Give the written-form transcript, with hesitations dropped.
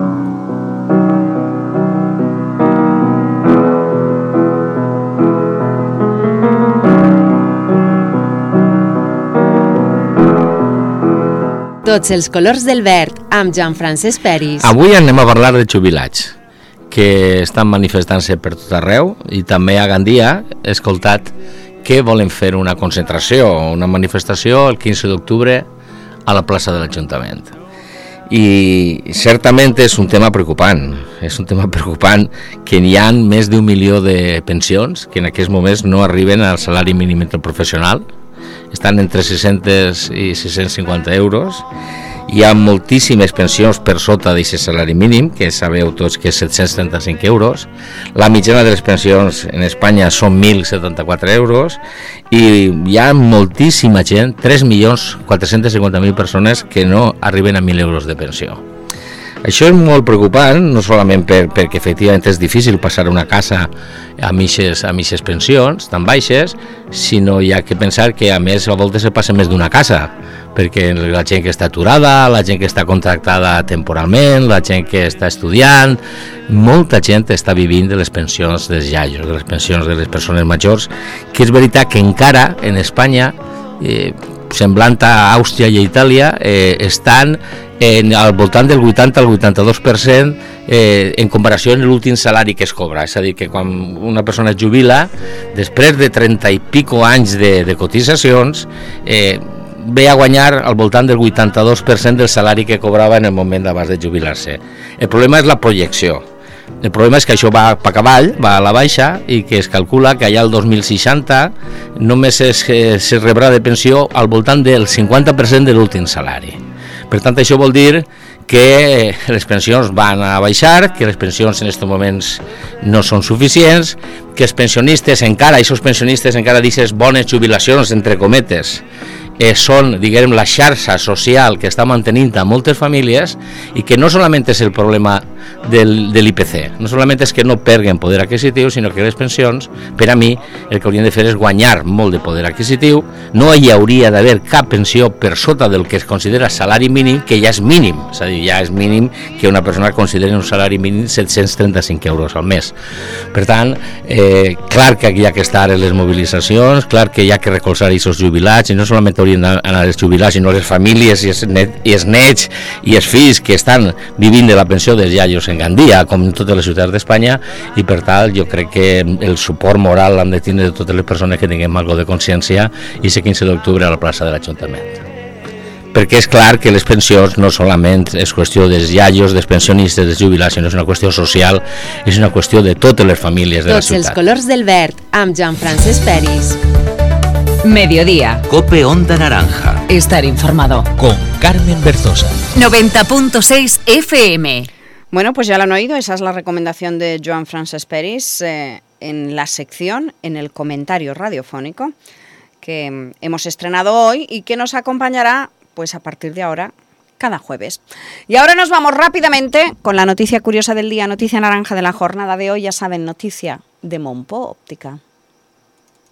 Tots els colors del verd, amb Joan Francesc Peris. Avui anem a parlar de jubilats, que estan manifestant-se per tot arreu, i també a Gandia he escoltat que volen fer una concentració, una manifestació el 15 d'octubre a la plaça de l'Ajuntament. I certament és un tema preocupant, que hi ha més d'1 milió de pensions que en aquests moments no arriben al salari mínim interprofessional, estan entre 600 i 650 euros. Hi ha moltíssimes pensions per sota d'aquest salari mínim, que sabeu tots que és 735 euros. La mitjana de les pensions en Espanya són 1.074 euros i hi ha moltíssima gent, 3.450.000 persones que no arriben a 1.000 euros de pensió. Això és molt preocupant, no solament perquè efectivament és difícil passar una casa amb aquestes pensions tan baixes, sinó hi ha que pensar que a més a voltes se passa més d'una casa, perquè la gent que està aturada, la gent que està contractada temporalment, la gent que està estudiant, molta gent està vivint de les pensions dels iaios, de les pensions de les persones majors, que és veritat que encara en Espanya, semblant a Àustria i a Itàlia, estan al voltant del 80 al 82% en comparació amb l'últim salari que es cobra. És a dir, que quan una persona es jubila, després de 30 i pico anys de cotitzacions, ve a guanyar al voltant del 82% del salari que cobrava en el moment abans de jubilar-se. El problema és la projecció. El problema és que això va cap avall, va a la baixa, i que es calcula que allà el 2060 només es rebrà de pensió al voltant del 50% de l'últim salari. Per tant, això vol dir que les pensions van a baixar, que les pensions en aquests moments no són suficients, que els pensionistes encara, d'aquestes bones jubilacions, entre cometes, són, diguem, la xarxa social que està mantenint a moltes famílies, i que no solament és el problema de l'IPC, no solament és que no perdin poder adquisitiu, sinó que les pensions, per a mi, el que haurien de fer és guanyar molt de poder adquisitiu. No hi hauria d'haver cap pensió per sota del que es considera salari mínim, que ja és mínim, és a dir, ja és mínim que una persona consideri un salari mínim 735 euros al mes. Per tant, clar que hi ha que estar en les mobilitzacions, clar que hi ha que recolzar aquests jubilats, i no solament haurien d'anar els jubilats, sinó les famílies i els nets i els fills que estan vivint de la pensió dels iaios en Gandia, com en totes les ciutats d'Espanya, i per tant jo crec que el suport moral l'hem de tindre de totes les persones que tinguem algo de consciència, i el 15 d'octubre a la plaça de l'Ajuntament. Perquè és clar que les pensions no solament és qüestió dels iaios, dels pensionistes, dels jubilats, sinó és una qüestió social, és una qüestió de totes les famílies de la ciutat. Tots els colors del verd, amb Joan Francesc Peris. Mediodía. Cope Onda Naranja. Estar informado. Con Carmen Berzosa. 90.6 FM. Bueno, pues ya lo han oído, esa es la recomendación de Joan Francesc Peris en la sección, en el comentario radiofónico que hemos estrenado hoy y que nos acompañará pues a partir de ahora cada jueves. Y ahora nos vamos rápidamente con la noticia curiosa del día, noticia naranja de la jornada de hoy, ya saben, noticia de Monpó Óptica.